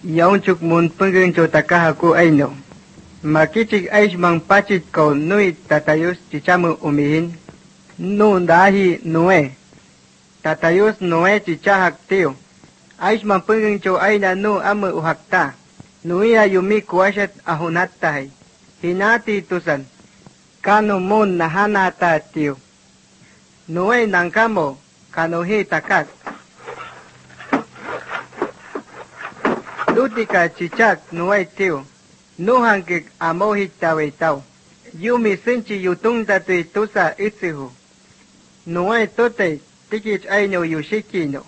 yaunchuk mun pengeng chotakaha ku aino. Makichik aish mang pachit ko nui tatayus chichamu umihin. Nu dahi nue. Tatayus nue chichahak tio. Aish mang pengeng cho aina nu amu uhakta. Nuia yumi kuashat ahunatahay. Hinati tusan. Kano mun nahanata tio. Nue nangkamo kanohi takat. Lutika chichak nuay tio. Nuhangkik amohit tawetaw. Yumi sinchi yutung tatui tusa itzihu. Nuay tote tikich aino yushikino.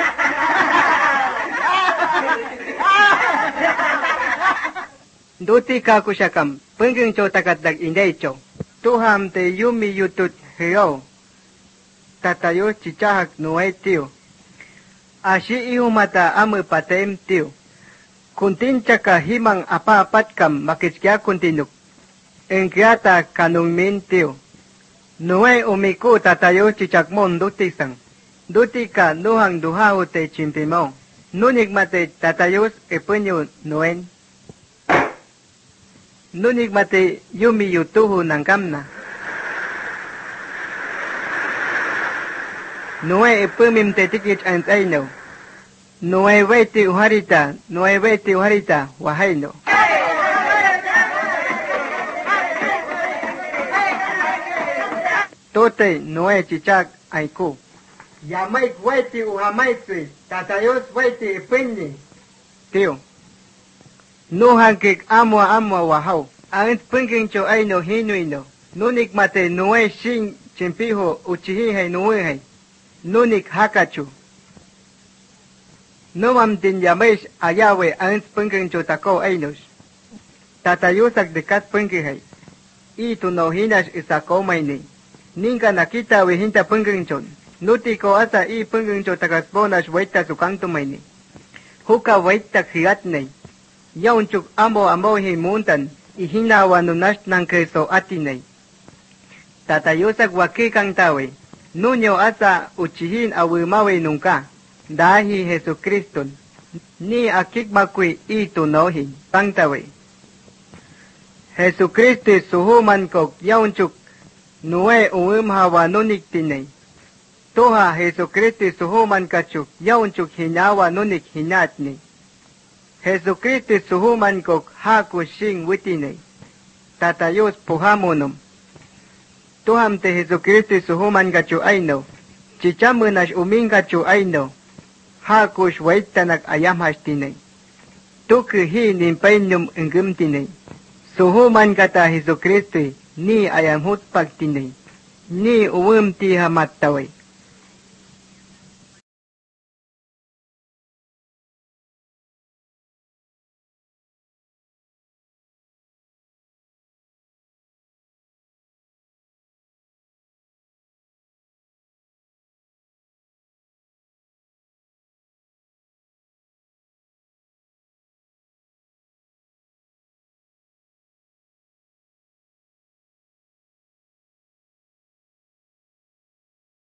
Dutika kushakam pengeng chotakatag indeicho. Tuham te yumi yutut hiyo. Tatayo chichahak nuay tio. Ashi ihumata amu patem tio. Kuntin chaka himang apa-apatkam makitskya kuntinuk. Engkyata kanungmin tio. Nuay umiku tatayo chichakmon dutisang. Dutika nuhang duhahu te chimpimo. Nunigmate tatayos epunyo nuen. Nunigmate yumi yutuhu nangkamna. Nuay epumim te tikich antaino. Nuevete uharita, wahaino. Tote noe chichak aiku. Yamaik waiti uhamaitri, tatayos waiti ipinni. Tio. Nuhankik amwa wahau. Ang pingking cho aino hinuino. Nunik mate noe sing chimpiho uchihihay nuehay. Nunik hakachu. Nuam din yamesh ayawe ang pengeng chotako ainos. Tatayusak dekat pengkihay. Ito no hinas isako mayni. Ninka nakita wihinta pengeng chon. Nuti ko asa pengeng chotakas bonas waita sukanto mayni. Huka waita hiatnay. Yaunchuk ambo himuntan. Ihinawa nunas ng keso atinay. Tatayusak wakikang tawe. Nunyo asa uchihin awimawe nungka. Dahi Jesucristo ni akikmakui ito nohi pangtawe. Jesucristo suhuman kok yaunchuk nuwe hawa nunik tinay. Toha Jesucristo suhuman kachuk yaunchuk hinawa nunik hinatni. Jesucristo suhuman kok haku shing witinay. Tatayos puhamunum. Toham te Jesucristo suhuman kachu aino. Chichamunash uming kachu aino. Hakush waitanak ayam hastinay. Tukuhi nimpainum engumtinay. Suhuman kata Jesucristo ni ayam hutpagtinay. Ni uwum ti hamattaway.